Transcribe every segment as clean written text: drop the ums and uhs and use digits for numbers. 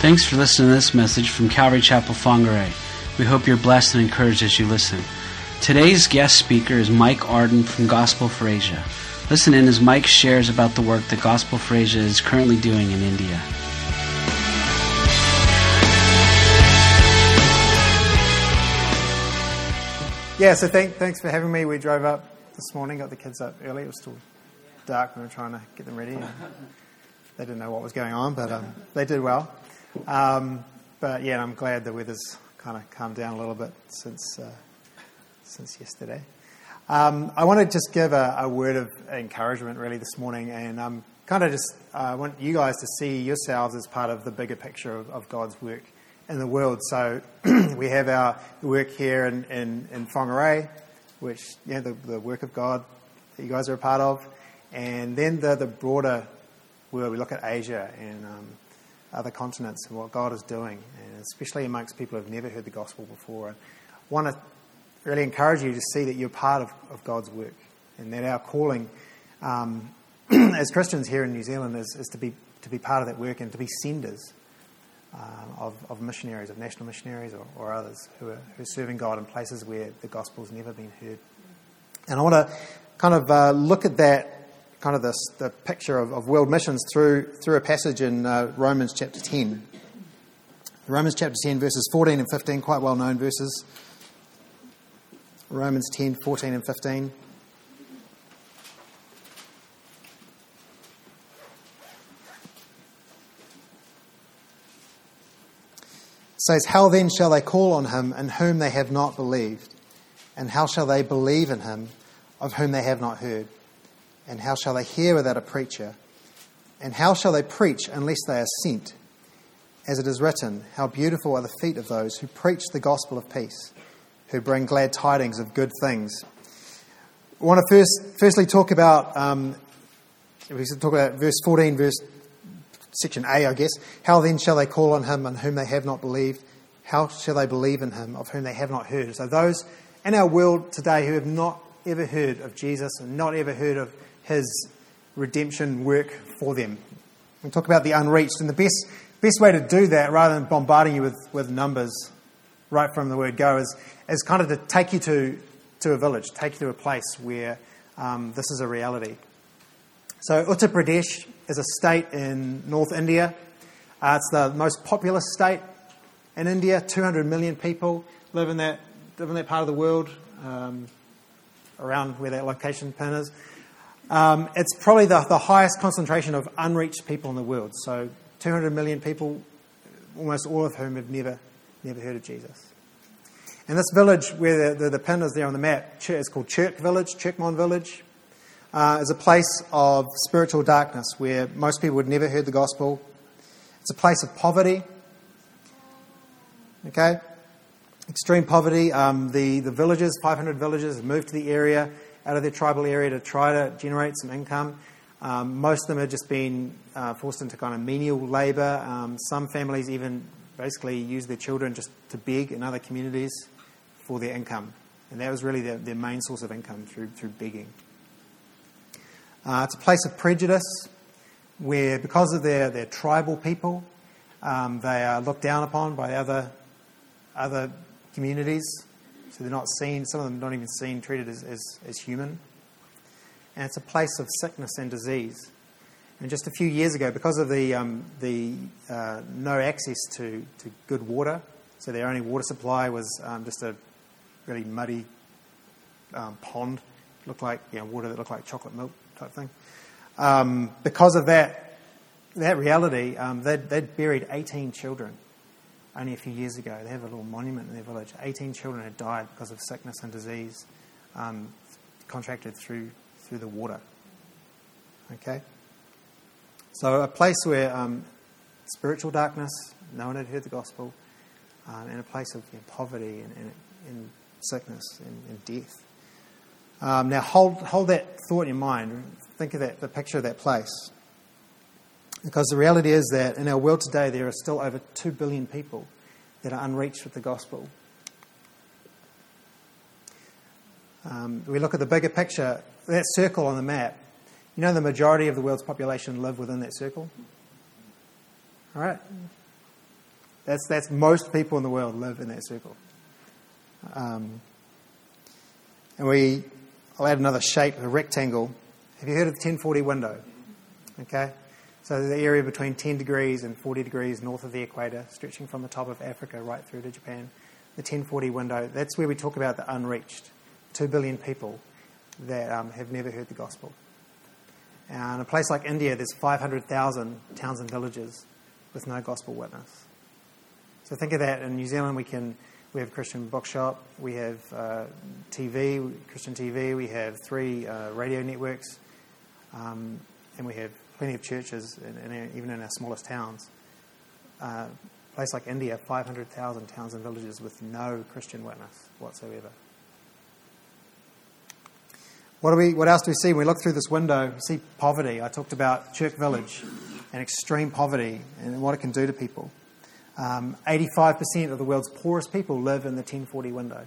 Thanks for listening to this message from Calvary Chapel Whangarei. We hope you're blessed and encouraged as you listen. Today's guest speaker is Mike Arden from Gospel for Asia. Listen in as Mike shares about the work that Gospel for Asia is currently doing in India. Yeah, so thanks for having me. We drove up this morning, got the kids up early. It was still dark when we were trying to get them ready. They didn't know what was going on, but they did well. But yeah, I'm glad the weather's kind of calmed down a little bit since yesterday. I want to just give a word of encouragement really this morning, and kind of just want you guys to see yourselves as part of the bigger picture of God's work in the world. So we have our work here in Whangarei, which the work of God that you guys are a part of, and then the broader world. We look at Asia and other continents and what God is doing, and especially amongst people who have never heard the gospel before. I want to really encourage you to see that you're part of God's work, and that our calling as Christians here in New Zealand is to be part of that work and to be senders of missionaries, of national missionaries or others who are serving God in places where the gospel's never been heard. And I want to kind of look at that, kind of the picture of world missions through a passage in Romans chapter 10. Romans chapter 10, verses 14 and 15, quite well-known verses. Romans 10, 14 and 15. It says, "How then shall they call on him in whom they have not believed? And how shall they believe in him of whom they have not heard? And how shall they hear without a preacher? And how shall they preach unless they are sent? As it is written, how beautiful are the feet of those who preach the gospel of peace, who bring glad tidings of good things." I want to firstly talk about, verse 14, section A, I guess. How then shall they call on him on whom they have not believed? How shall they believe in him of whom they have not heard? So those in our world today who have not ever heard of Jesus and not ever heard of his redemption work for them. We talk about the unreached, and the best way to do that, rather than bombarding you with numbers right from the word go, is kind of to take you to a village, take you to a place where this is a reality. So Uttar Pradesh is a state in North India. It's the most populous state in India. 200 million people live in that part of the world, around where that location pin is. It's probably the highest concentration of unreached people in the world. So 200 million people, almost all of whom have never heard of Jesus. And this village where the pin is there on the map is called Chirkmon Village. Is a place of spiritual darkness where most people had never heard the gospel. It's a place of poverty. Okay? Extreme poverty. The villagers, 500 villagers, have moved to the area, out of their tribal area, to try to generate some income. Most of them have just been forced into kind of menial labour. Some families even basically use their children just to beg in other communities for their income. And that was really their main source of income, through begging. It's a place of prejudice where, because of their tribal people, they are looked down upon by other communities. So they're not seen, some of them not even seen, treated as human. And it's a place of sickness and disease. And just a few years ago, because of the no access to good water, so their only water supply was just a really muddy pond, looked like water that looked like chocolate milk type thing. Because of that reality, they'd buried 18 children only a few years ago. They have a little monument in their village. 18 children had died because of sickness and disease contracted through the water. Okay? So a place where spiritual darkness, no one had heard the gospel, and a place of poverty and sickness and death. Now hold that thought in your mind. Think of the picture of that place. Because the reality is that in our world today there are still over 2 billion people that are unreached with the gospel. We look at the bigger picture, that circle on the map. You know, the majority of the world's population live within that circle? All right? That's most people in the world live in that circle. And I'll add another shape, a rectangle. Have you heard of the 1040 window? Okay. So the area between 10 degrees and 40 degrees north of the equator, stretching from the top of Africa right through to Japan. The 1040 window, that's where we talk about the unreached. 2 billion people that have never heard the gospel. And in a place like India, there's 500,000 towns and villages with no gospel witness. So think of that. In New Zealand, we have Christian Bookshop, we have TV, Christian TV, we have 3 radio networks, and we have plenty of churches, even in our smallest towns. A place like India, 500,000 towns and villages with no Christian witness whatsoever. What else do we see when we look through this window? We see poverty. I talked about Church Village and extreme poverty and what it can do to people. 85% of the world's poorest people live in the 1040 window.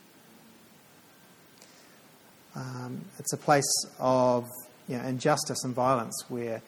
It's a place of injustice and violence where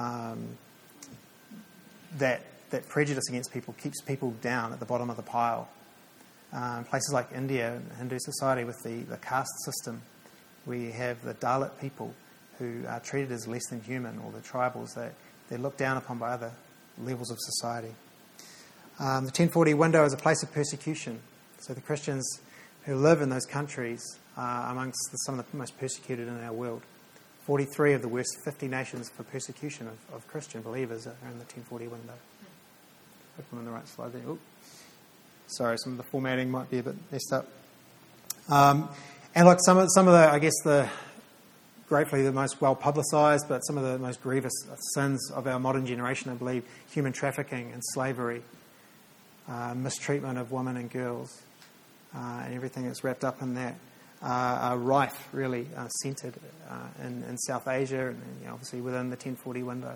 that prejudice against people keeps people down at the bottom of the pile. Places like India, Hindu society with the caste system, we have the Dalit people who are treated as less than human, or the tribals. They're looked down upon by other levels of society. The 1040 window is a place of persecution. So the Christians who live in those countries are amongst some of the most persecuted in our world. 43 of the worst 50 nations for persecution of Christian believers are in the 1040 window. Hope I'm on the right slide there. Ooh. Sorry, some of the formatting might be a bit messed up. And look, some of the, I guess, gratefully the most well publicised, but some of the most grievous sins of our modern generation, I believe, human trafficking and slavery, mistreatment of women and girls, and everything that's wrapped up in that, are rife, really, centred in South Asia and obviously within the 1040 window.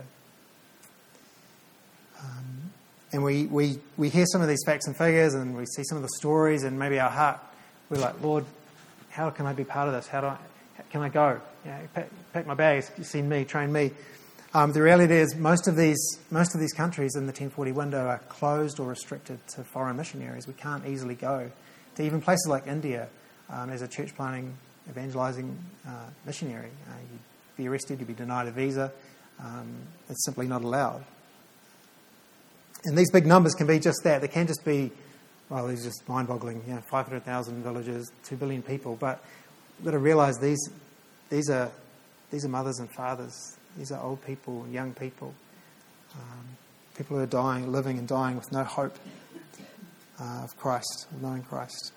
And we hear some of these facts and figures, and we see some of the stories, and maybe our heart, we're like, Lord, how can I be part of this? Can I go? Pack my bags. You send me, train me. The reality is, most of these countries in the 1040 window are closed or restricted to foreign missionaries. We can't easily go to even places like India as a church planting, evangelizing missionary. You'd be arrested. You'd be denied a visa. It's simply not allowed. And these big numbers can be just that. They can just be, well, these are just mind-boggling. 500,000 villages, 2 billion people. But we've got to realise these are mothers and fathers. These are old people and young people. People who are living and dying with no hope of Christ, of knowing Christ.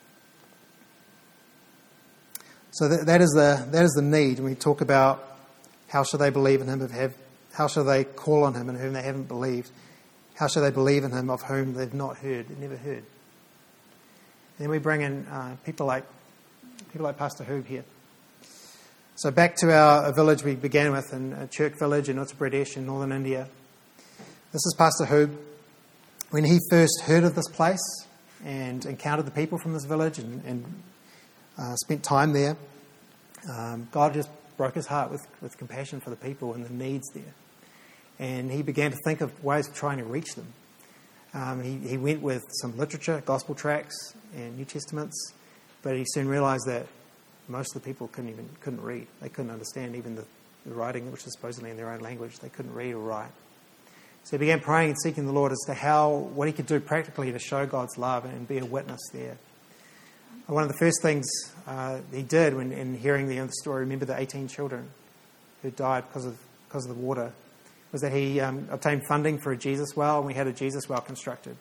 So that is the need. When we talk about how shall they believe in him, how shall they call on him in whom they haven't believed? How shall they believe in him of whom they've not heard, they've never heard? Then we bring in people like Pastor Hoob here. So back to our village we began with, in a Church village in Uttar Pradesh in northern India. This is Pastor Hoob. When he first heard of this place and encountered the people from this village and spent time there, God just broke his heart with compassion for the people and the needs there. And he began to think of ways of trying to reach them. He went with some literature, gospel tracts and New Testaments, but he soon realised that most of the people couldn't read. They couldn't understand even the writing, which is supposedly in their own language. They couldn't read or write. So he began praying and seeking the Lord as to what he could do practically to show God's love and be a witness there. One of the first things he did when in hearing the story, remember the 18 children who died because of the water, was that he obtained funding for a Jesus well, and we had a Jesus well constructed.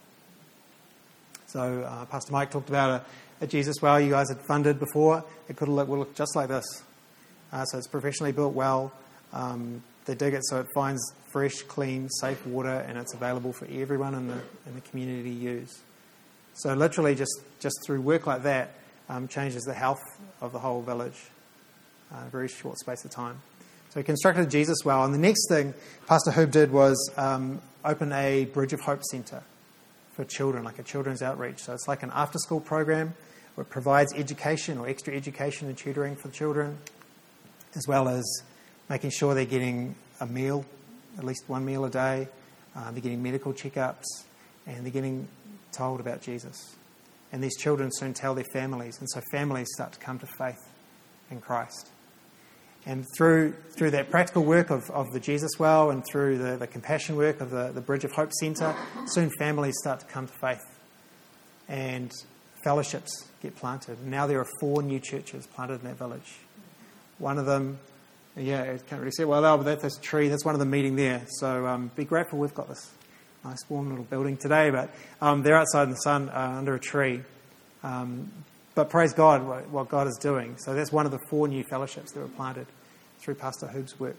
So Pastor Mike talked about a Jesus well you guys had funded before. It could look just like this. So it's a professionally built well. They dig it so it finds fresh, clean, safe water, and it's available for everyone in the community to use. So literally just through work like that changes the health of the whole village in a very short space of time. So he constructed a Jesus well, and the next thing Pastor Hoob did was open a Bridge of Hope Centre for children, like a children's outreach. So it's like an after-school program where it provides education or extra education and tutoring for the children, as well as making sure they're getting a meal, at least one meal a day. They're getting medical checkups, and they're getting told about Jesus. And these children soon tell their families, and so families start to come to faith in Christ. And through that practical work of the Jesus Well and through the compassion work of the Bridge of Hope Centre, soon families start to come to faith and fellowships get planted. And now there are 4 new churches planted in that village. One of them, I can't really see it well, but that's a tree. That's one of them meeting there. So be grateful we've got this nice warm little building today, but they're outside in the sun under a tree. But praise God what God is doing. So that's one of the 4 new fellowships that were planted through Pastor Hoob's work.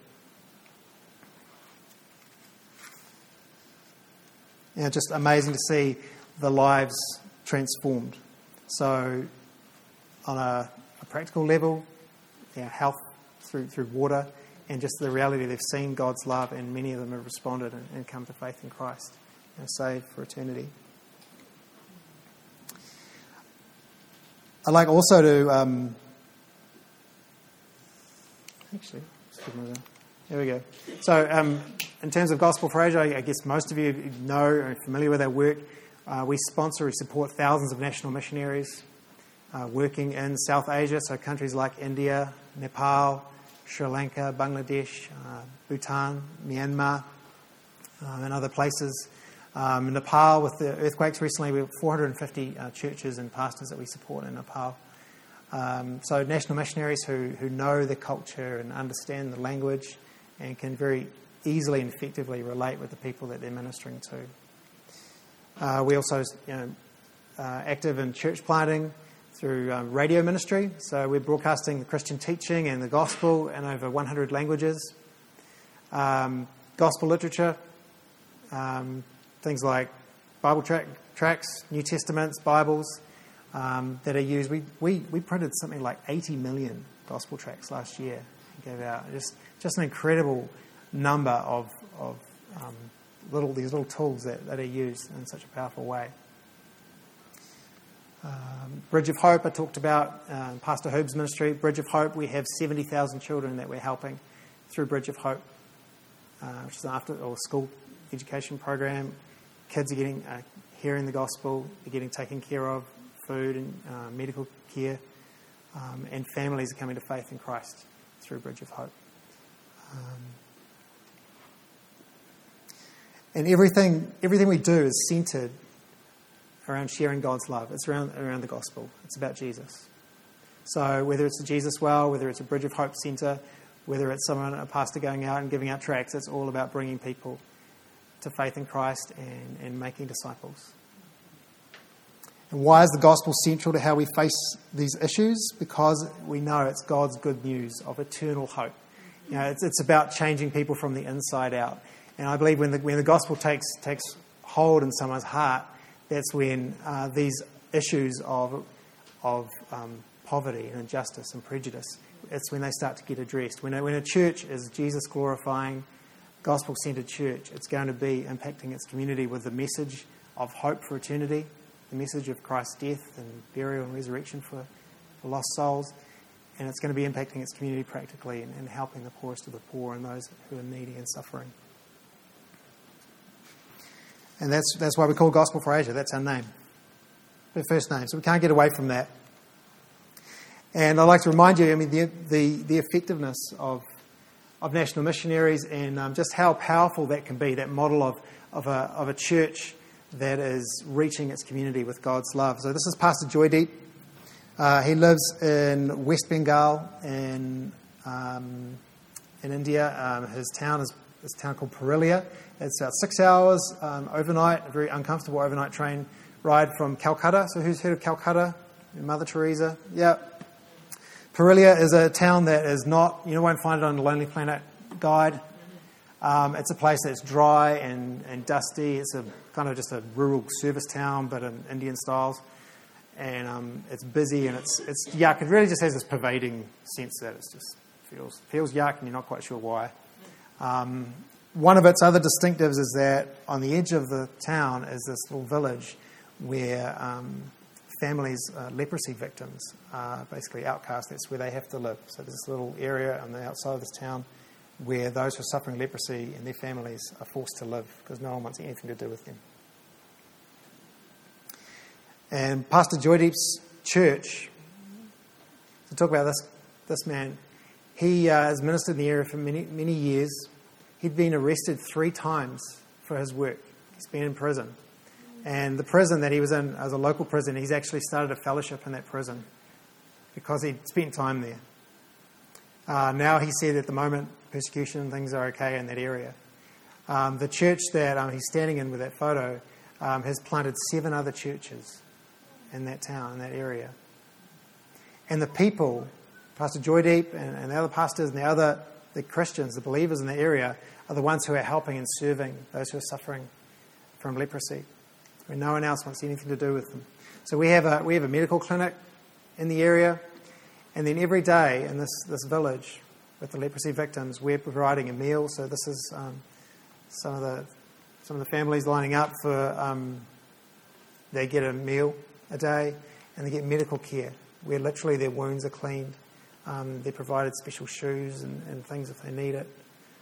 Just amazing to see the lives transformed. So on a practical level, health through water, and just the reality they've seen God's love, and many of them have responded and come to faith in Christ and saved for eternity. I'd like also to... There we go. So in terms of Gospel for Asia, I guess most of you know or are familiar with our work. We support thousands of national missionaries working in South Asia, so countries like India, Nepal, Sri Lanka, Bangladesh, Bhutan, Myanmar, and other places. Nepal, with the earthquakes recently, we have 450 churches and pastors that we support in Nepal. So national missionaries who know the culture and understand the language and can very easily and effectively relate with the people that they're ministering to. We also active in church planting through radio ministry. So we're broadcasting the Christian teaching and the gospel in over 100 languages. Gospel literature, things like Bible tracts, New Testaments, Bibles that are used. We printed something like 80 million gospel tracts last year and gave out. Just an incredible number of these little tools that are used in such a powerful way. Bridge of Hope, I talked about, Pastor Hoob's ministry. Bridge of Hope, we have 70,000 children that we're helping through Bridge of Hope, which is an after or school education program. Kids are getting hearing the gospel, they're getting taken care of, food and medical care, and families are coming to faith in Christ through Bridge of Hope. And everything we do is centered around sharing God's love. It's around the gospel. It's about Jesus. So whether it's a Jesus Well, whether it's a Bridge of Hope Centre, whether it's a pastor going out and giving out tracts, it's all about bringing people to faith in Christ and making disciples. And why is the gospel central to how we face these issues? Because we know it's God's good news of eternal hope. It's about changing people from the inside out. And I believe when the gospel takes hold in someone's heart, that's when these issues of poverty and injustice and prejudice, it's when they start to get addressed. When a church is Jesus-glorifying, gospel-centered church, it's going to be impacting its community with the message of hope for eternity, the message of Christ's death and burial and resurrection for lost souls, and it's going to be impacting its community practically and helping the poorest of the poor and those who are needy and suffering. And that's why we call Gospel for Asia. That's our name, our first name. So we can't get away from that. And I'd like to remind you, the effectiveness of national missionaries and just how powerful that can be, that model of a church that is reaching its community with God's love. So this is Pastor Joydeep. He lives in West Bengal in India. His town is this town called Purulia. It's about 6 hours overnight, a very uncomfortable overnight train ride from Calcutta. So who's heard of Calcutta? Mother Teresa? Yeah. Purulia is a town that is not, you won't find it on the Lonely Planet guide. It's a place that's dry and dusty. It's a kind of just a rural service town, but in Indian styles. And it's busy and it's yuck. It really just has this pervading sense that it just feels yuck and you're not quite sure why. One of its other distinctives is that on the edge of the town is this little village where families, leprosy victims, are basically outcast. That's where they have to live. So there's this little area on the outside of this town where those who are suffering leprosy and their families are forced to live because no one wants anything to do with them. And Pastor Joydeep's church, to talk about this man, he has ministered in the area for many years. He'd been arrested 3 times for his work. He's been in prison. And the prison that he was in, as a local prison, he's actually started a fellowship in that prison because he'd spent time there. Now he said at the moment, persecution and things are okay in that area. The church that he's standing in with that photo has planted 7 other churches in that town, in that area. And the people, Pastor Joydeep and the other pastors and the Christians, the believers in the area, are the ones who are helping and serving those who are suffering from leprosy, where no one else wants anything to do with them. So we have a medical clinic in the area, and then every day in this village with the leprosy victims, we're providing a meal. So this is some of the families lining up for they get a meal a day, and they get medical care where literally their wounds are cleaned. They're provided special shoes and things if they need it.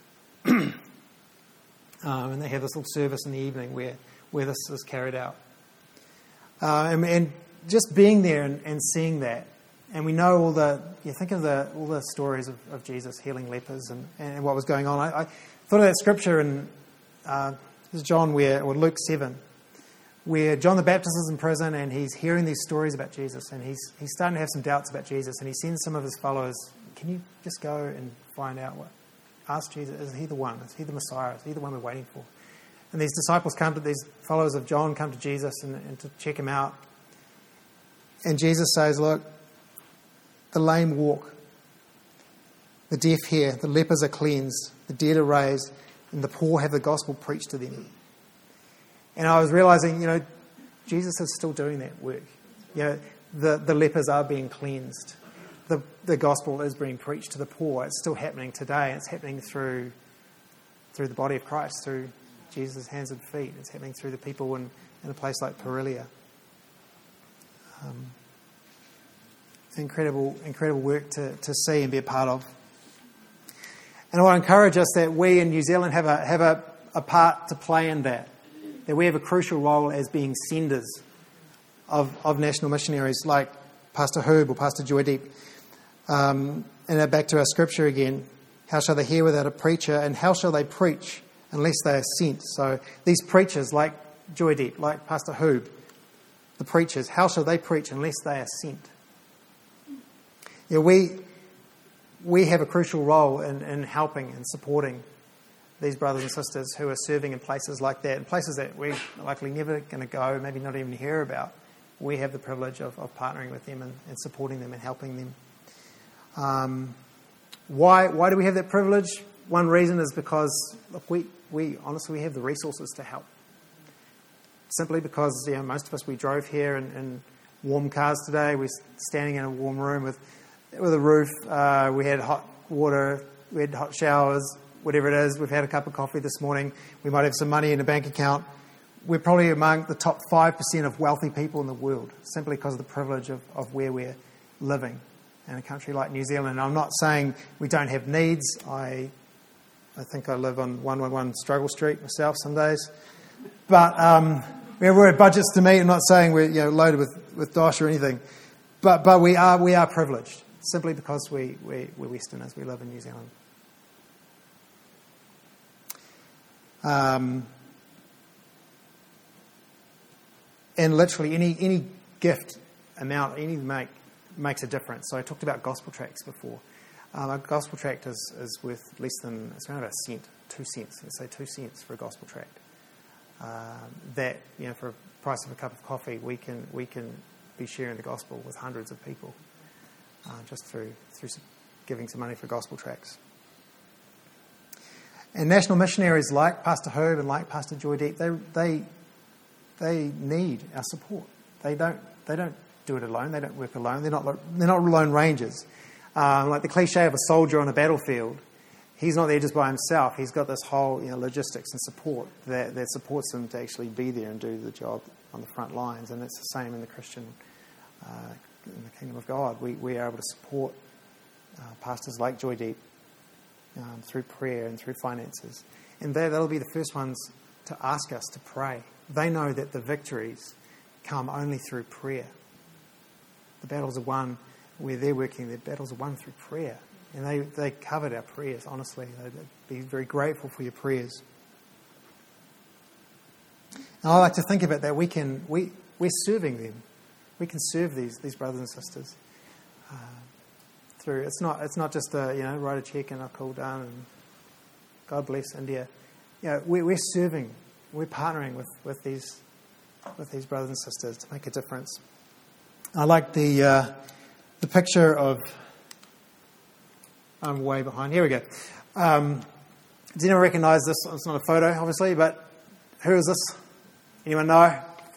And they have this little service in the evening where this is carried out. And just being there and seeing that, and we know you think of all the stories of Jesus healing lepers and what was going on. I thought of that scripture in this is Luke 7, where John the Baptist is in prison and he's hearing these stories about Jesus, and he's starting to have some doubts about Jesus, and he sends some of his followers, can you just go and find out ask Jesus, is he the one? Is he the Messiah? Is he the one we're waiting for? And these followers of John come to Jesus and to check him out. And Jesus says, look, the lame walk, the deaf hear, the lepers are cleansed, the dead are raised, and the poor have the gospel preached to them. And I was realizing, Jesus is still doing that work. The lepers are being cleansed. The gospel is being preached to the poor. It's still happening today. It's happening through the body of Christ, through Jesus' hands and feet. It's happening through the people in a place like Perelia. Incredible work to see and be a part of. And I want to encourage us that we in New Zealand have a part to play in that we have a crucial role as being senders of national missionaries like Pastor Herb or Pastor Joydeep. And back to our scripture again. How shall they hear without a preacher, and how shall they preach unless they are sent? So these preachers like Joydeep, like Pastor Herb, the preachers, how shall they preach unless they are sent? We have a crucial role in helping and supporting these brothers and sisters who are serving in places like that, in places that we're likely never going to go, maybe not even hear about. We have the privilege of partnering with them and supporting them and helping them. Why do we have that privilege? One reason is because, look, we honestly have the resources to help. Simply because most of us, we drove here in warm cars today. We're standing in a warm room with a roof. We had hot water. We had hot showers. Whatever it is, we've had a cup of coffee this morning. We might have some money in a bank account. We're probably among the top 5% of wealthy people in the world, simply because of the privilege of where we're living in a country like New Zealand. And I'm not saying we don't have needs. I think I live on 111 Struggle Street myself some days. But we're at budgets to meet. I'm not saying we're loaded with dosh or anything. But we are privileged, simply because we're Westerners. We live in New Zealand. And literally any gift amount, makes a difference. So I talked about gospel tracts before. A gospel tract is worth less than, it's around about a cent, 2 cents. Let's say 2 cents for a gospel tract. That, for a price of a cup of coffee, we can be sharing the gospel with hundreds of people just through giving some money for gospel tracts. And national missionaries like Pastor Herb and like Pastor Joydeep, they need our support. They don't do it alone. They don't work alone. They're not lone rangers. Like the cliche of a soldier on a battlefield, he's not there just by himself. He's got this whole logistics and support that supports him to actually be there and do the job on the front lines. And it's the same in the Christian, in the kingdom of God. We are able to support pastors like Joydeep through prayer and through finances. And that'll be the first ones to ask us to pray. They know that the victories come only through prayer. The battles are won where they're working. The battles are won through prayer. And they covered our prayers, honestly. They'd be very grateful for your prayers. And I like to think about that. We're serving them. We can serve these brothers and sisters through. It's not just write a check and a call done and God bless India. We're serving. We're partnering with these brothers and sisters to make a difference. I like the picture of. I'm way behind. Here we go. Does anyone recognise this? It's not a photo, obviously, but who is this? Anyone know?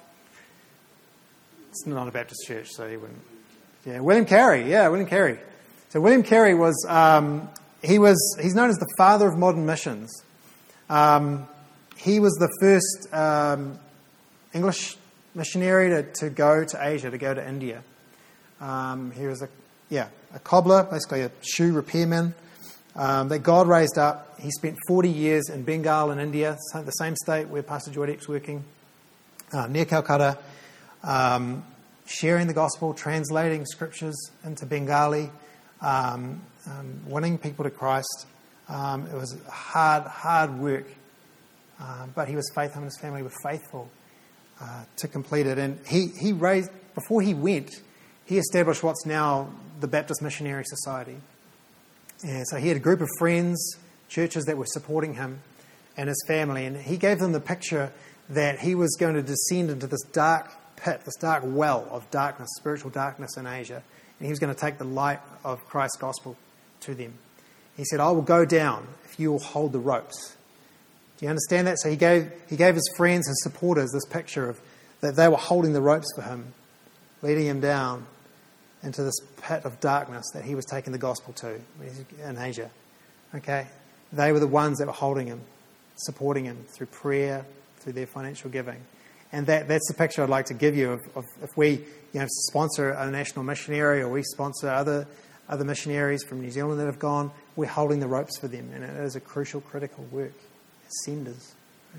It's not a Baptist church, so you wouldn't. Yeah, William Carey. Yeah, William Carey. So William Carey was he's known as the father of modern missions. He was the first English missionary to go to Asia, to go to India. He was a cobbler, basically a shoe repairman, that God raised up. He spent 40 years in Bengal in India, the same state where Pastor Joydek's working, near Calcutta, sharing the gospel, translating scriptures into Bengali, winning people to Christ. It was hard work, but he was faithful, and his family were faithful to complete it. And he raised, before he went, he established what's now the Baptist Missionary Society. And so he had a group of friends, churches that were supporting him and his family. And he gave them the picture that he was going to descend into this dark pit, this dark well of darkness, spiritual darkness in Asia. And he was going to take the light of Christ's gospel to them. He said, I will go down if you will hold the ropes. Do you understand that? So he gave his friends, his supporters, this picture of that they were holding the ropes for him, leading him down into this pit of darkness that he was taking the gospel to in Asia. Okay? They were the ones that were holding him, supporting him through prayer, through their financial giving. And that's the picture I'd like to give you of if we sponsor a national missionary or we sponsor other missionaries from New Zealand that have gone, we're holding the ropes for them. And it is a crucial, critical work as senders.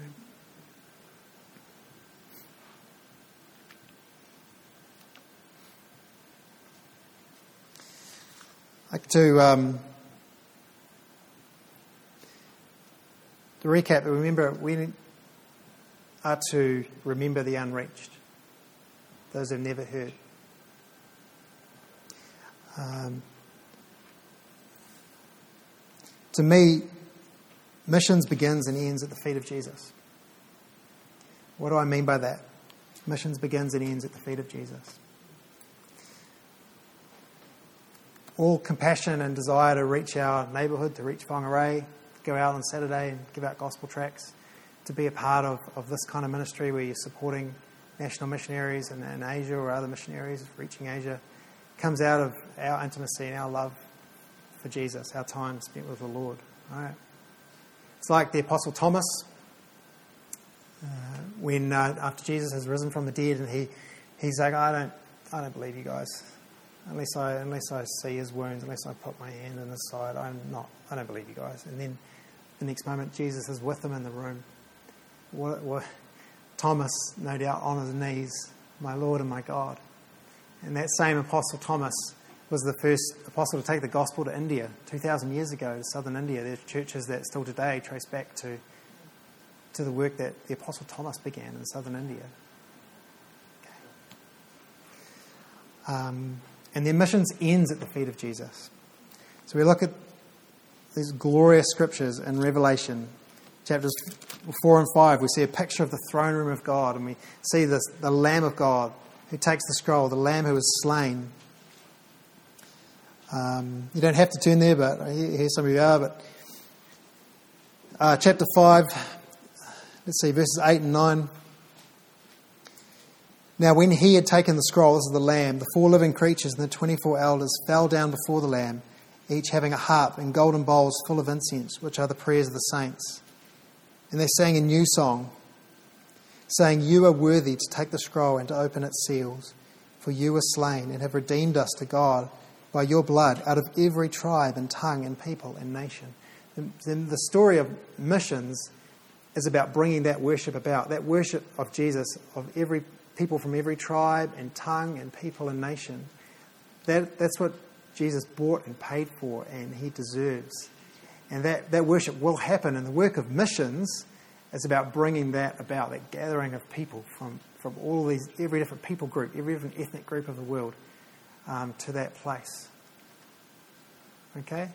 I'd like to recap, remember, we are to remember the unreached, those who've never heard. To me, missions begins and ends at the feet of Jesus. What do I mean by that? Missions begins and ends at the feet of Jesus. All compassion and desire to reach our neighbourhood, to reach Whangarei, go out on Saturday and give out gospel tracts, to be a part of this kind of ministry where you're supporting national missionaries in Asia or other missionaries reaching Asia, comes out of our intimacy and our love for Jesus, our time spent with the Lord. Right? It's like the Apostle Thomas, when after Jesus has risen from the dead, and he's like, I don't believe you guys. Unless I see his wounds, unless I put my hand in his side, I don't believe you guys. And then the next moment, Jesus is with them in the room. What Thomas, no doubt, on his knees, my Lord and my God. And that same Apostle Thomas was the first apostle to take the gospel to India 2,000 years ago, to southern India. There's churches that still today trace back to the work that the Apostle Thomas began in southern India. Okay. And their missions ends at the feet of Jesus. So we look at these glorious scriptures in Revelation, chapters 4 and 5. We see a picture of the throne room of God, and we see the Lamb of God who takes the scroll, the Lamb who was slain. You don't have to turn there, but here some of you are. But chapter 5, let's see, verses 8 and 9. Now when he had taken the scroll, this is the Lamb, the 4 living creatures and the 24 elders fell down before the Lamb, each having a harp and golden bowls full of incense, which are the prayers of the saints. And they sang a new song, saying, You are worthy to take the scroll and to open its seals, for you were slain and have redeemed us to God by your blood out of every tribe and tongue and people and nation. The story of missions is about bringing that worship about, that worship of Jesus, of every people from every tribe and tongue and people and nation. That's what Jesus bought and paid for, and he deserves. And that worship will happen. And the work of missions is about bringing that about, that gathering of people from all these, every different people group, every different ethnic group of the world to that place. Okay?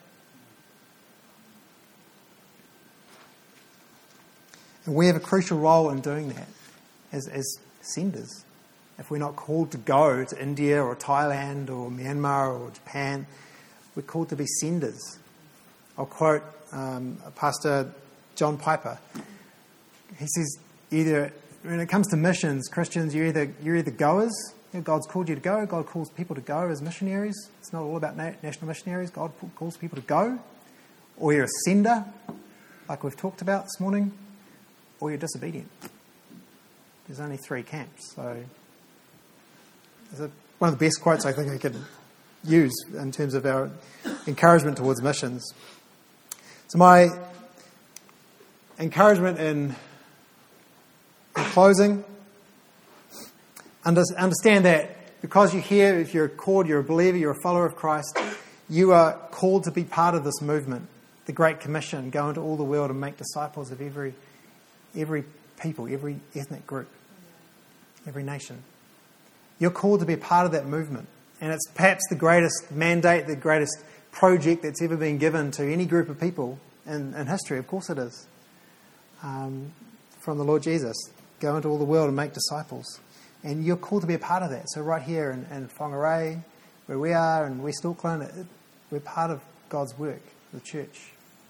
And we have a crucial role in doing that as senders. If we're not called to go to India or Thailand or Myanmar or Japan, we're called to be senders. I'll quote Pastor John Piper. He says, when it comes to missions, Christians, you're either goers. God's called you to go. God calls people to go as missionaries. It's not all about national missionaries. God calls people to go. Or you're a sender, like we've talked about this morning. Or you're disobedient. There's only 3 camps. So one of the best quotes I think I could use in terms of our encouragement towards missions. So my encouragement in closing, understand that because you're here, if you're called, you're a believer, you're a follower of Christ, you are called to be part of this movement, the Great Commission, go into all the world and make disciples of every people, every ethnic group, every nation. You're called to be a part of that movement. And it's perhaps the greatest mandate, the greatest project that's ever been given to any group of people in history. Of course it is. From the Lord Jesus. Go into all the world and make disciples. And you're called to be a part of that. So right here in Whangarei, where we are, in West Auckland, we're part of God's work, the church.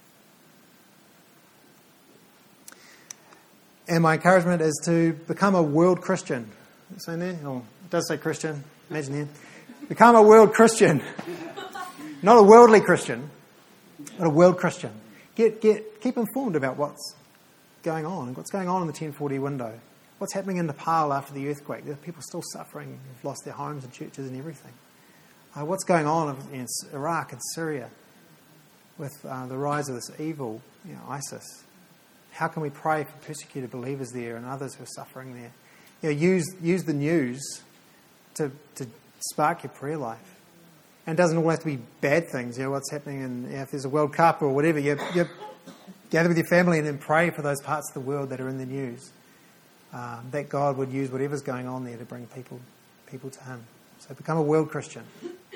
And my encouragement is to become a world Christian. Is it saying there? Oh, it does say Christian. Imagine there. Become a world Christian. Not a worldly Christian, but a world Christian. Keep informed about what's going on in the 1040 window. What's happening in Nepal after the earthquake? There are people still suffering, who've lost their homes and churches and everything. What's going on in Iraq and Syria with the rise of this evil, ISIS? How can we pray for persecuted believers there and others who are suffering there? Use the news to spark your prayer life. And it doesn't all have to be bad things. What's happening if there's a World Cup or whatever, you gather with your family and then pray for those parts of the world that are in the news. That God would use whatever's going on there to bring people to Him. So become a world Christian.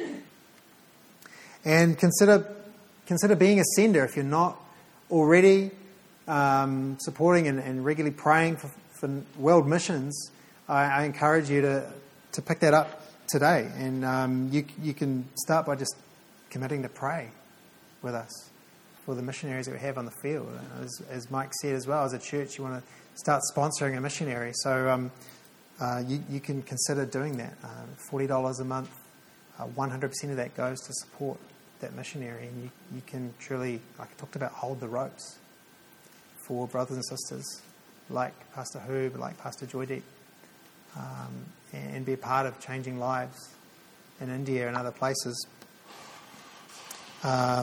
And consider being a sender if you're not already supporting and regularly praying for world missions. I encourage you to pick that up today. And you can start by just committing to pray with us for the missionaries that we have on the field. As Mike said as well, as a church, you want to start sponsoring a missionary. So you can consider doing that. $40 a month, 100% of that goes to support that missionary. And you can truly, like I talked about, hold the ropes for brothers and sisters like Pastor Herb, like Pastor Joydeep, and be a part of changing lives in India and other places. I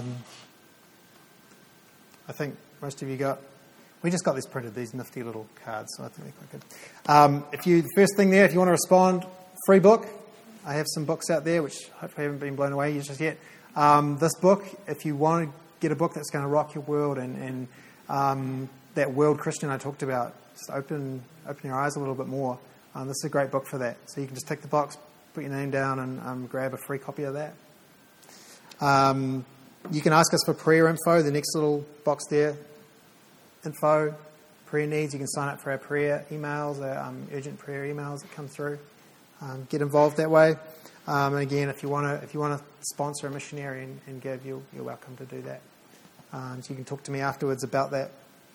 think most of you we just got these printed, these nifty little cards, so I think they're quite good. The first thing there, if you want to respond, free book. I have some books out there which hopefully haven't been blown away just yet. This book, if you want to get a book that's going to rock your world and that world Christian I talked about, just open your eyes a little bit more. This is a great book for that. So you can just tick the box, put your name down and grab a free copy of that. You can ask us for prayer info, the next little box there. Info, prayer needs. You can sign up for our prayer emails, our urgent prayer emails that come through. Get involved that way. And again, if you want to sponsor a missionary and give, you're welcome to do that. So you can talk to me afterwards about that.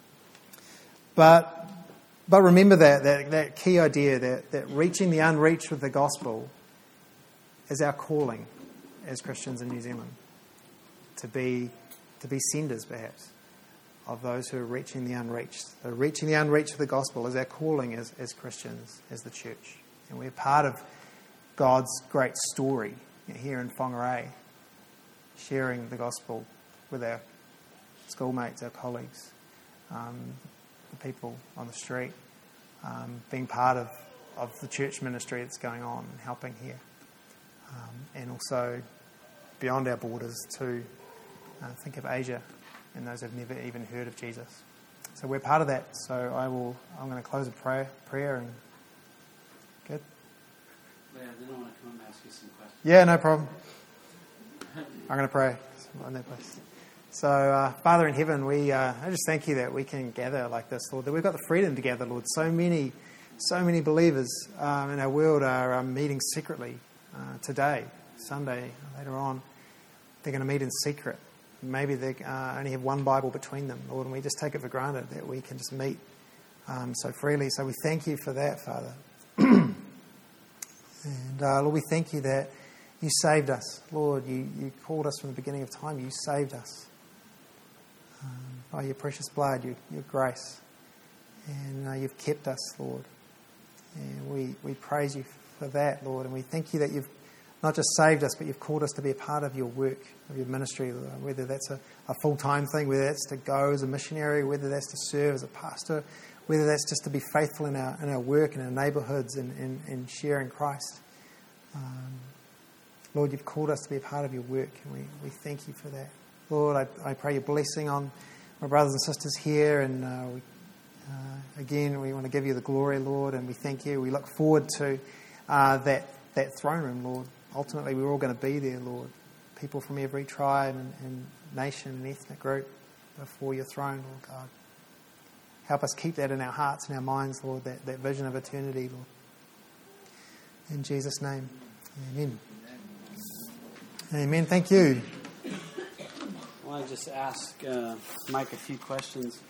But remember that key idea that reaching the unreached with the gospel is our calling as Christians in New Zealand. To be senders, perhaps, of those who are reaching the unreached. So reaching the unreached with the gospel is our calling as Christians, as the church. And we're part of God's great story here in Whangarei, sharing the gospel with our schoolmates, our colleagues, the people on the street, being part of the church ministry that's going on and helping here. And also beyond our borders to think of Asia and those who've never even heard of Jesus. So we're part of that. So I'm going to close a prayer and good. Yeah, then I want to come and ask you some questions. Yeah, no problem. I'm going to pray in that place. So, Father in heaven, I just thank you that we can gather like this, Lord, that we've got the freedom to gather, Lord. So many believers in our world are meeting secretly today, Sunday, later on. They're going to meet in secret. Maybe they only have one Bible between them, Lord, and we just take it for granted that we can just meet so freely. So we thank you for that, Father. And Lord, we thank you that you saved us. Lord, you called us from the beginning of time. You saved us by your precious blood, your grace. And you've kept us, Lord. And we praise you for that, Lord. And we thank you that you've not just saved us, but you've called us to be a part of your work, of your ministry, whether that's a full-time thing, whether that's to go as a missionary, whether that's to serve as a pastor, whether that's just to be faithful in our work, in our neighbourhoods, and sharing Christ. Lord, you've called us to be a part of your work, and we thank you for that. Lord, I pray your blessing on my brothers and sisters here, and again, we want to give you the glory, Lord, and we thank you. We look forward to that throne room, Lord. Ultimately, we're all going to be there, Lord. People from every tribe and nation and ethnic group before your throne, Lord God. Help us keep that in our hearts and our minds, Lord, that vision of eternity, Lord. In Jesus' name, amen. Amen. Thank you. I want to just ask Mike a few questions.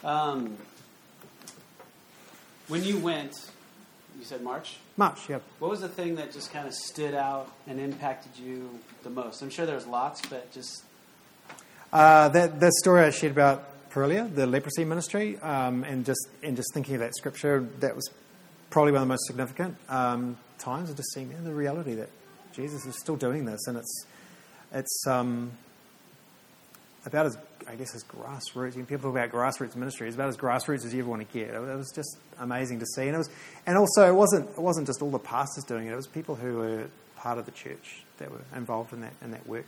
When you went, you said March? March, yep. What was the thing that just kind of stood out and impacted you the most? I'm sure there was lots, but just... That story I shared about earlier, the leprosy ministry, and just thinking of that scripture, that was probably one of the most significant times of just seeing the reality that Jesus is still doing this, and it's about as, I guess, as grassroots. When people talk about grassroots ministry, it's about as grassroots as you ever want to get. It was just amazing to see, and also it wasn't just all the pastors doing it. It was people who were part of the church that were involved in that work.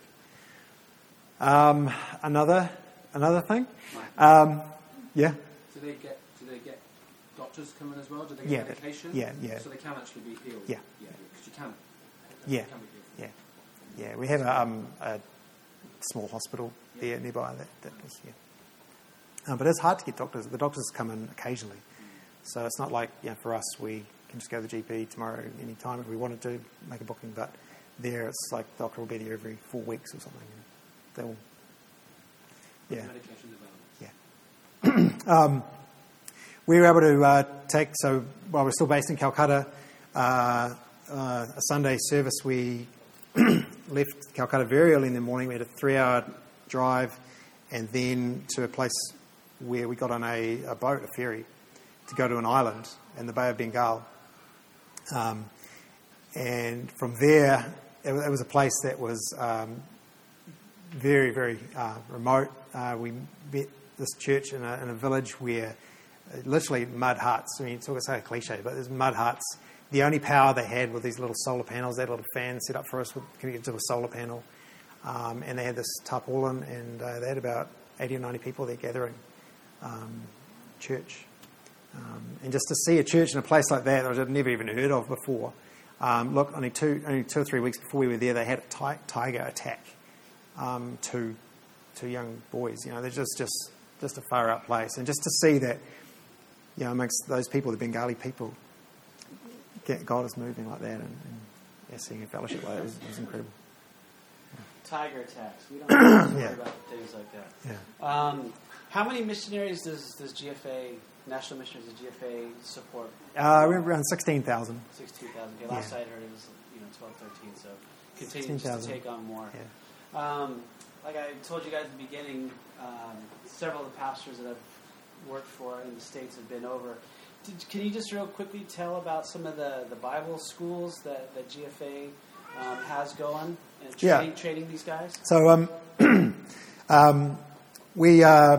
Another thing, yeah. Do they get doctors come in as well? Do they get medication? Yeah. So they can actually be healed. Yeah. Because you can. Yeah. You can be healed. Yeah. We have a small hospital there nearby that was, but it's hard to get doctors. The doctors come in occasionally. So it's not like, for us, we can just go to the GP tomorrow any time if we wanted to make a booking. But there, it's like the doctor will be there every 4 weeks or something. They'll, we were able to take, so while we're still based in Calcutta, a Sunday service, we left Calcutta very early in the morning. We had a 3-hour drive, and then to a place where we got on a boat, a ferry, to go to an island in the Bay of Bengal. And from there, it was a place that was very, very remote. We met this church in a village where literally mud huts. I mean, it's always a cliche, but there's mud huts. The only power they had were these little solar panels. They had a little fan set up for us connected to a solar panel. And they had this tarpaulin, and they had about 80 or 90 people there gathering church. And just to see a church in a place like that I'd never even heard of before. Look, only 2 or 3 weeks before we were there, they had a tiger attack two young boys. They're just a far out place. And just to see that, amongst those people, the Bengali people, God is moving like that, and seeing a fellowship like that is incredible. Tiger attacks. We don't have to worry about things like that. Yeah. How many missionaries does GFA, National Missionaries of GFA, support? We're around 16,000. 16,000. Okay, last I heard it was 12, 13, so continue to take on more. Yeah. Like I told you guys at the beginning, several of the pastors that I've worked for in the States have been over. Can you just real quickly tell about some of the Bible schools that GFA has going and training these guys? So we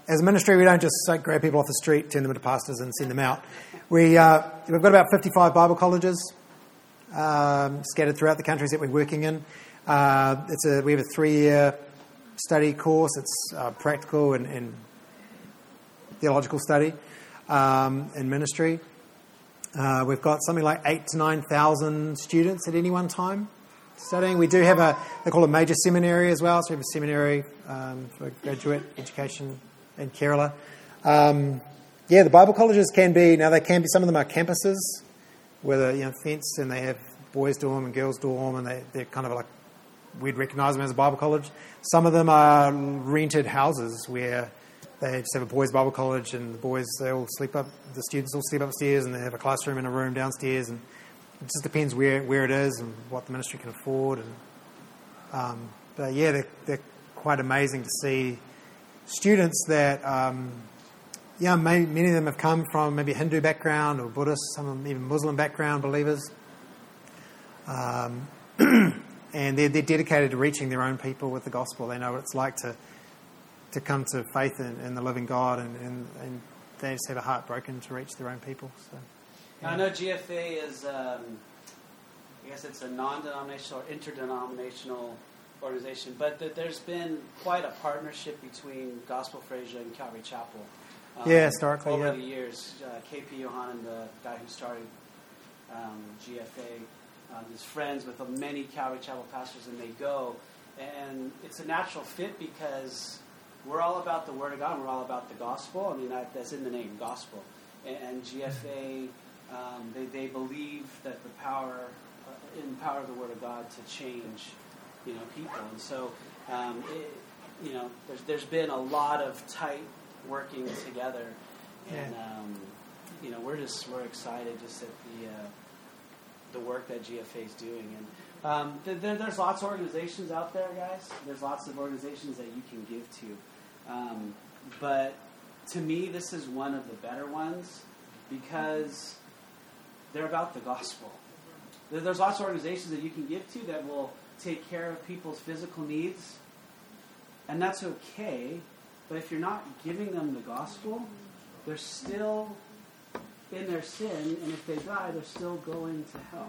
as a ministry, we don't just grab people off the street, turn them into pastors, and send them out. We've got about 55 Bible colleges scattered throughout the countries that we're working in. We have a 3-year study course. It's practical and theological study in ministry. We've got something like 8,000 to 9,000 students at any one time studying. We do have they call it a major seminary as well. So we have a seminary for graduate education in Kerala. The Bible colleges can be, some of them are campuses where they're fenced and they have boys' dorm and girls' dorm, and they're kind of like, we'd recognise them as a Bible college. Some of them are rented houses where they just have a boys' Bible college, and the students all sleep upstairs, and they have a classroom and a room downstairs, and it just depends where it is and what the ministry can afford. They're quite amazing to see students that, many of them have come from maybe a Hindu background or Buddhist, some of them even Muslim background believers. And they're dedicated to reaching their own people with the gospel. They know what it's like to come to faith in the living God, and they just have a heart broken to reach their own people. So, yeah. I know GFA is, I guess it's a non-denominational or interdenominational organization, but there's been quite a partnership between Gospel for Asia and Calvary Chapel. Historically, over the years. KP Yohanan, the guy who started GFA, is friends with many Calvary Chapel pastors, and they go. And it's a natural fit because we're all about the Word of God, and we're all about the gospel. I mean, that's in the name, gospel. And GFA, they believe that the power of the Word of God to change, people. And so, there's been a lot of tight working together, and we're excited just at the work that GFA is doing. And there's lots of organizations out there, guys. There's lots of organizations that you can give to, but to me, this is one of the better ones because they're about the gospel. There's lots of organizations that you can give to that will take care of people's physical needs, and that's okay. But if you're not giving them the gospel, they're still in their sin, and if they die, they're still going to hell.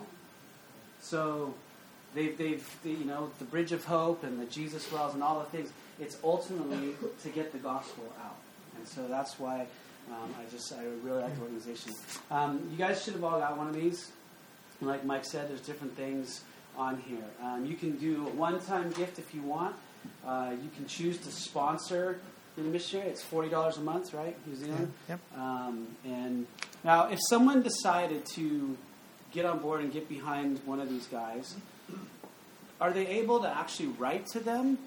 So they've the Bridge of Hope and the Jesus Wells and all the things, it's ultimately to get the gospel out. And so that's why I really like the organization. You guys should have all got one of these. And like Mike said, there's different things on here. You can do a one-time gift if you want. You can choose to sponsor the missionary. It's $40 a month, right? New Zealand. Yep. And now, if someone decided to get on board and get behind one of these guys, are they able to actually write to them?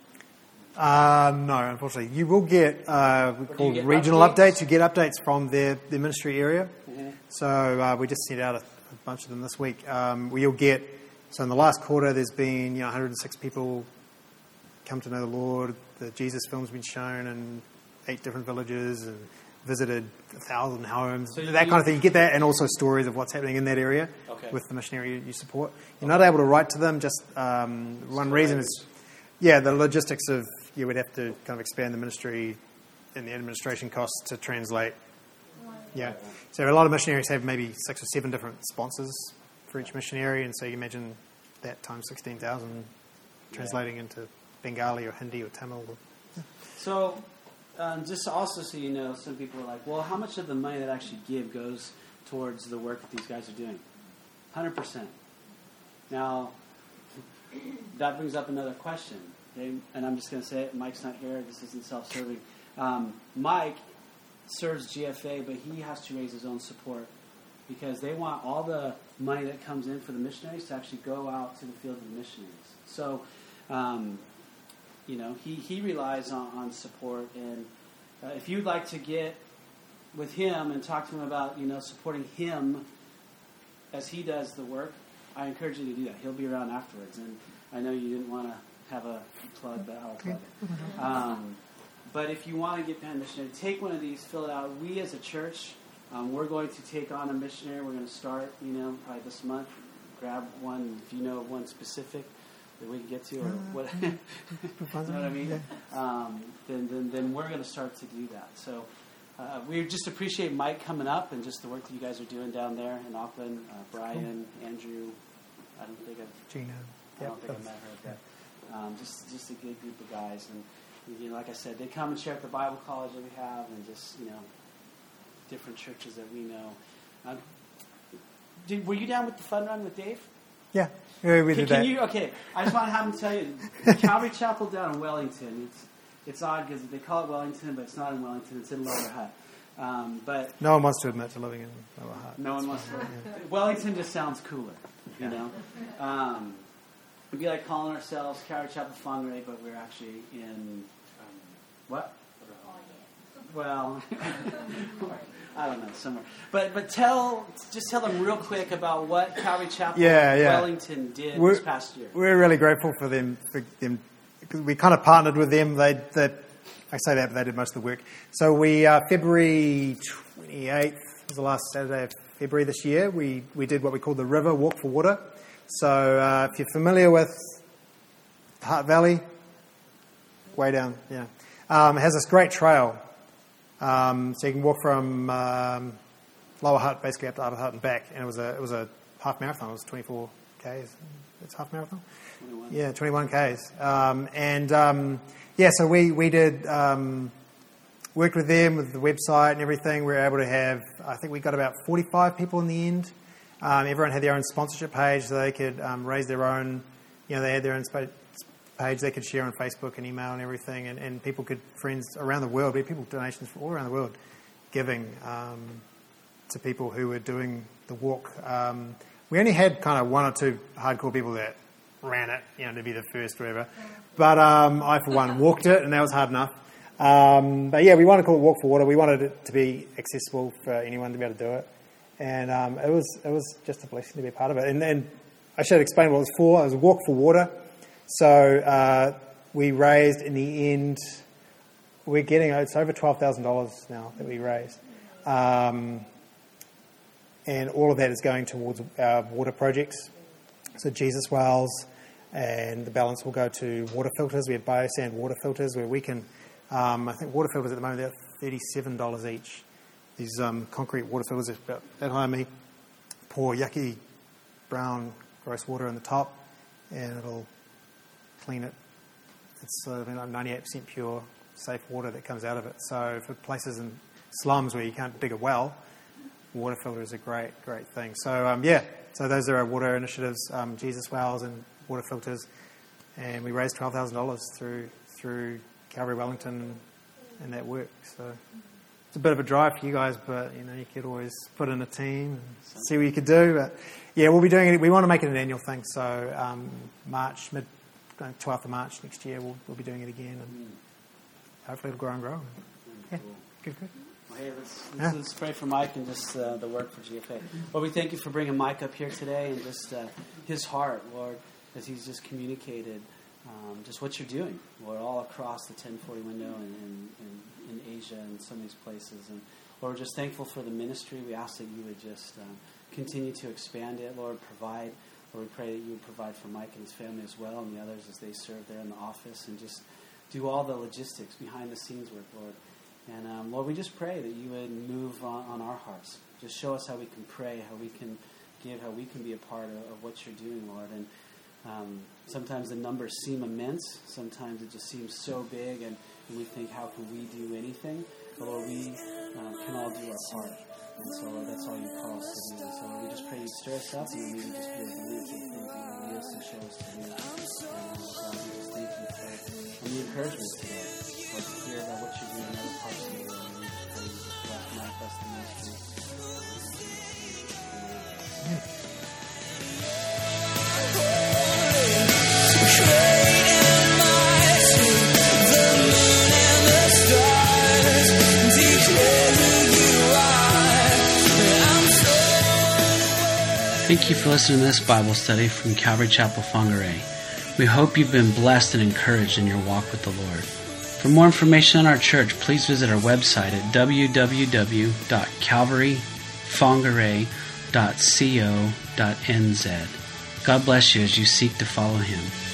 No, unfortunately. You will get called regional updates. You get updates from their ministry area. Mm-hmm. So we just sent out a bunch of them this week. You'll get, so in the last quarter, there's been 106 people come to know the Lord. The Jesus film's been shown in 8 different villages and visited 1,000 homes. So that kind of thing. You get that, and also stories of what's happening in that area with the missionary you support. You're not able to write to them. Just one reason is, the logistics of you would have to kind of expand the ministry and the administration costs to translate. Yeah. So a lot of missionaries have maybe 6 or 7 different sponsors for each missionary, and so you imagine that times 16,000 translating into Bengali or Hindi or Tamil. So, just also so you know, some people are like, well, how much of the money that I actually give goes towards the work that these guys are doing? 100%. Now, that brings up another question. And I'm just going to say it. Mike's not here. This isn't self-serving. Mike serves GFA, but he has to raise his own support because they want all the money that comes in for the missionaries to actually go out to the field of the missionaries. So, he relies on support. And if you'd like to get with him and talk to him about, supporting him as he does the work, I encourage you to do that. He'll be around afterwards. And I know you didn't want to have a plug, but I'll plug it. But if you want to get behind a missionary, take one of these, fill it out. We as a church, we're going to take on a missionary. We're going to start, probably this month. Grab one if you know of one specific. that we can get to, or what? You know what I mean? Yeah. Then we're going to start to do that. So we just appreciate Mike coming up and just the work that you guys are doing down there in Auckland. Brian, Andrew, I don't think Gina. I met her, but just a good group of guys. And like I said, they come and share at the Bible college that we have, and just different churches that we know. Were you down with the fun run with Dave? Yeah, we did that. Okay, I just want to have him tell you, Calvary Chapel down in Wellington. It's odd because they call it Wellington, but it's not in Wellington. It's in Lower Hutt. But no one wants to admit to living in Lower Hutt. No one wants to. Wellington just sounds cooler, you know. It'd be like calling ourselves Calvary Chapel Whangarei, but we're actually in what? Well, I don't know, somewhere. But tell them real quick about what Calvary Chapel Wellington did this past year. We're really grateful for them. Because we kind of partnered with them. I say that, but they did most of the work. So we February 28th was the last Saturday of February this year. We did what we call the River Walk for Water. So if you're familiar with Hutt Valley, way down, it has this great trail. So you can walk from Lower Hutt basically up to Upper Hutt and back, and it was a half marathon. It was 24 k's. It's half marathon. 21. Yeah, 21 k's. So we did worked with them with the website and everything. We were able to have, I think we got about 45 people in the end. Everyone had their own sponsorship page, so they could raise their own. They had their own page they could share on Facebook and email and everything, and people could, friends around the world, we had people, donations from all around the world, giving to people who were doing the walk. We only had kind of one or two hardcore people that ran it, to be the first or whatever. But I, for one, walked it, and that was hard enough. We wanted to call it Walk for Water. We wanted it to be accessible for anyone to be able to do it. And it was just a blessing to be a part of it. And then I should explain what it was for. It was a Walk for Water. So we raised, in the end, we're getting, it's over $12,000 now that we raised. And all of that is going towards our water projects. So Jesus Wells, and the balance will go to water filters. We have biosand water filters where we can, I think water filters at the moment, they're $37 each. These concrete water filters are about that high on me. Pour yucky brown gross water in the top, and it'll clean it. It's like 98% pure, safe water that comes out of it. So for places in slums where you can't dig a well, water filter is a great thing. So so those are our water initiatives, Jesus Wells and water filters, and we raised $12,000 through Calvary Wellington and that work. So it's a bit of a drive for you guys, but you could always put in a team and see what you could do. But we'll be doing it. We want to make it an annual thing. So March, 12th of March next year, we'll be doing it again, and hopefully it'll grow and grow. Yeah, good. Well, hey, let's pray for Mike and just the work for GFA. Lord, we thank you for bringing Mike up here today and just his heart, Lord, as he's just communicated just what you're doing, Lord, all across the 1040 window and in Asia and some of these places. And Lord, we're just thankful for the ministry. We ask that you would just continue to expand it, Lord, provide. Lord, we pray that you would provide for Mike and his family as well, and the others as they serve there in the office, and just do all the logistics behind the scenes work, Lord. And Lord, we just pray that you would move on our hearts. Just show us how we can pray, how we can give, how we can be a part of what you're doing, Lord. And sometimes the numbers seem immense. Sometimes it just seems so big, and we think, how can we do anything? But Lord, we can all do our part. And so, Lord, that's all you call us to do. And so, Lord, we just pray you stir us up, and we just be obedient to the things that you lead us and show us to do. And God, we just thank you for the encouragement today. Lord, to hear about what you're doing in other parts of the world. And we just pray you just bless Mike, bless the ministry. Thank you for listening to this Bible study from Calvary Chapel Whangarei. We hope you've been blessed and encouraged in your walk with the Lord. For more information on our church, please visit our website at www.calvaryWhangarei.co.nz. God bless you as you seek to follow Him.